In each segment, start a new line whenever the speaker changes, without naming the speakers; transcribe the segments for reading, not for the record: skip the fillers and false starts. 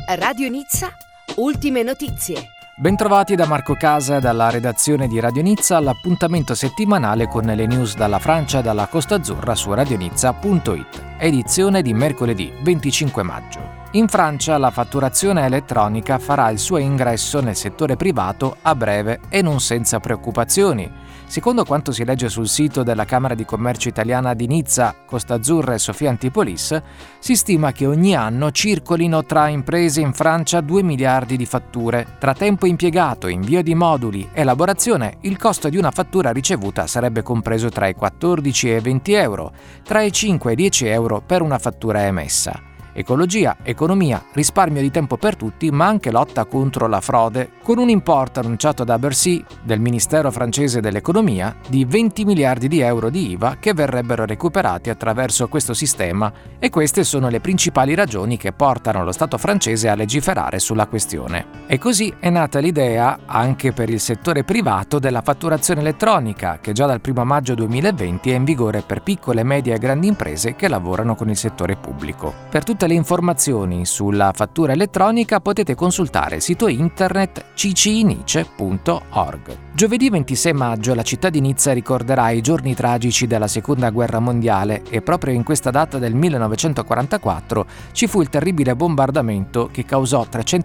Radio Nizza, ultime notizie.
Bentrovati da Marco Casa e dalla redazione di Radio Nizza all'appuntamento settimanale con le news dalla Francia e dalla Costa Azzurra su radionizza.it, edizione di mercoledì 25 maggio. In Francia la fatturazione elettronica farà il suo ingresso nel settore privato a breve e non senza preoccupazioni. Secondo quanto si legge sul sito della Camera di Commercio italiana di Nizza, Costa Azzurra e Sofia Antipolis, si stima che ogni anno circolino tra imprese in Francia 2 miliardi di fatture. Tra tempo impiegato, invio di moduli e elaborazione, il costo di una fattura ricevuta sarebbe compreso tra i 14 e i 20 euro, tra i 5 e i 10 euro per una fattura emessa. Ecologia, economia, risparmio di tempo per tutti, ma anche lotta contro la frode, con un importo annunciato da Bercy, del Ministero francese dell'Economia, di 20 miliardi di euro di IVA che verrebbero recuperati attraverso questo sistema, e queste sono le principali ragioni che portano lo Stato francese a legiferare sulla questione. E così è nata l'idea, anche per il settore privato, della fatturazione elettronica, che già dal 1 maggio 2020 è in vigore per piccole, medie e grandi imprese che lavorano con il settore pubblico. Per tutte le informazioni sulla fattura elettronica potete consultare il sito internet ccinice.org. Giovedì 26 maggio la città di Nizza ricorderà i giorni tragici della Seconda Guerra Mondiale e proprio in questa data del 1944 ci fu il terribile bombardamento che causò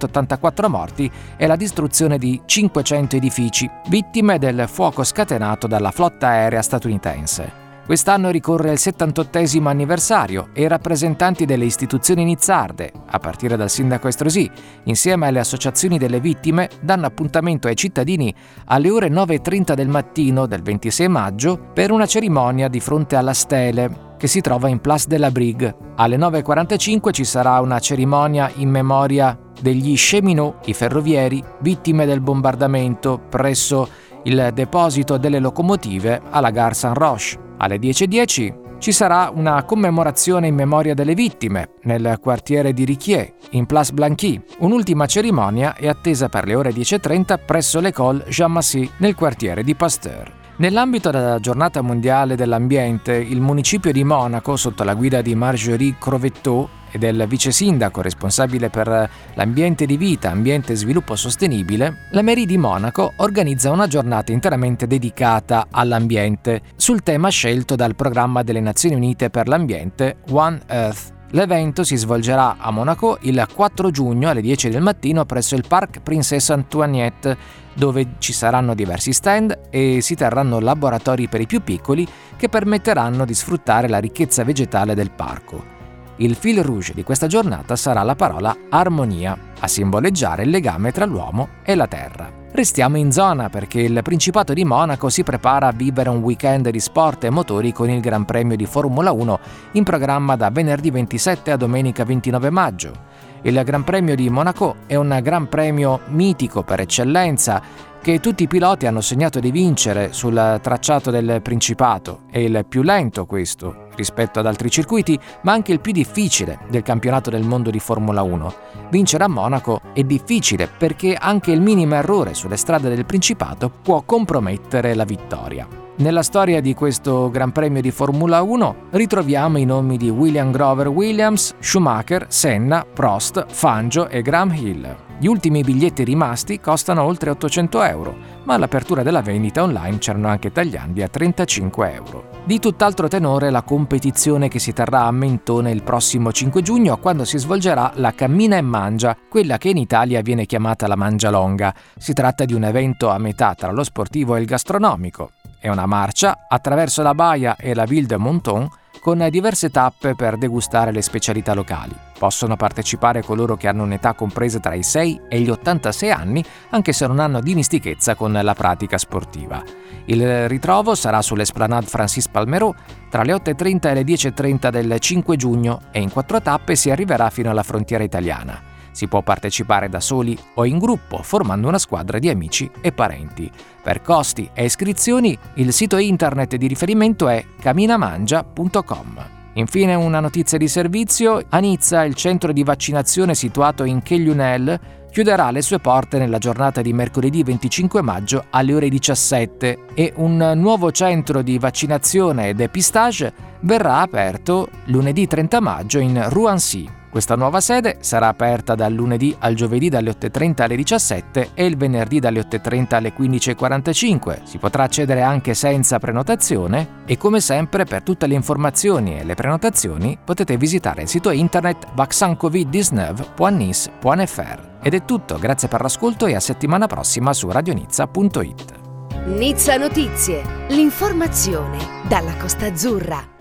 384 morti e la distruzione di 500 edifici, vittime del fuoco scatenato dalla flotta aerea statunitense. Quest'anno ricorre il 78° anniversario e i rappresentanti delle istituzioni nizzarde, a partire dal sindaco Estrosi, insieme alle associazioni delle vittime, danno appuntamento ai cittadini alle ore 9:30 del mattino del 26 maggio per una cerimonia di fronte alla stele che si trova in Place de la Brigue. Alle 9:45 ci sarà una cerimonia in memoria degli Cheminot, i ferrovieri, vittime del bombardamento presso il deposito delle locomotive alla Gare Saint-Roch. Alle 10:10 ci sarà una commemorazione in memoria delle vittime nel quartiere di Riquier, in Place Blanqui. Un'ultima cerimonia è attesa per le ore 10:30 presso l'École Jean Massy nel quartiere di Pasteur. Nell'ambito della Giornata Mondiale dell'Ambiente, il municipio di Monaco, sotto la guida di Marjorie Crovettot e del vice sindaco responsabile per l'ambiente di vita, ambiente e sviluppo sostenibile, la Mairie di Monaco organizza una giornata interamente dedicata all'ambiente, sul tema scelto dal programma delle Nazioni Unite per l'ambiente One Earth. L'evento si svolgerà a Monaco il 4 giugno alle 10 del mattino presso il Parc Princesse Antoinette, dove ci saranno diversi stand e si terranno laboratori per i più piccoli che permetteranno di sfruttare la ricchezza vegetale del parco. Il fil rouge di questa giornata sarà la parola armonia, a simboleggiare il legame tra l'uomo e la terra. Restiamo in zona perché il Principato di Monaco si prepara a vivere un weekend di sport e motori con il Gran Premio di Formula 1 in programma da venerdì 27 a domenica 29 maggio. Il Gran Premio di Monaco è un Gran Premio mitico per eccellenza che tutti i piloti hanno sognato di vincere sul tracciato del Principato. È il più lento questo rispetto ad altri circuiti, ma anche il più difficile del campionato del mondo di Formula 1. Vincere a Monaco è difficile perché anche il minimo errore sulle strade del Principato può compromettere la vittoria. Nella storia di questo Gran Premio di Formula 1 ritroviamo i nomi di William Grover Williams, Schumacher, Senna, Prost, Fangio e Graham Hill. Gli ultimi biglietti rimasti costano oltre 800 euro, ma all'apertura della vendita online c'erano anche tagliandi a 35 euro. Di tutt'altro tenore la competizione che si terrà a Mentone il prossimo 5 giugno, quando si svolgerà la Cammina e Mangia, quella che in Italia viene chiamata la Mangia Longa. Si tratta di un evento a metà tra lo sportivo e il gastronomico. È una marcia attraverso la baia e la Ville de Menton con diverse tappe per degustare le specialità locali. Possono partecipare coloro che hanno un'età compresa tra i 6 e gli 86 anni, anche se non hanno dimestichezza con la pratica sportiva. Il ritrovo sarà sull'Esplanade Francis Palmerot tra le 8:30 e le 10:30 del 5 giugno e in 4 tappe si arriverà fino alla frontiera italiana. Si può partecipare da soli o in gruppo, formando una squadra di amici e parenti. Per costi e iscrizioni, il sito internet di riferimento è caminamangia.com. Infine una notizia di servizio: a Nizza il centro di vaccinazione situato in Quai Lunel chiuderà le sue porte nella giornata di mercoledì 25 maggio alle ore 17 e un nuovo centro di vaccinazione e dépistage verrà aperto lunedì 30 maggio in Roancy. Questa nuova sede sarà aperta dal lunedì al giovedì dalle 8:30 alle 17 e il venerdì dalle 8:30 alle 15:45. Si potrà accedere anche senza prenotazione e come sempre per tutte le informazioni e le prenotazioni potete visitare il sito internet vaccincovid19.nis.fr. Ed è tutto, grazie per l'ascolto e a settimana prossima su radionizza.it.
Nizza Notizie, l'informazione dalla Costa Azzurra.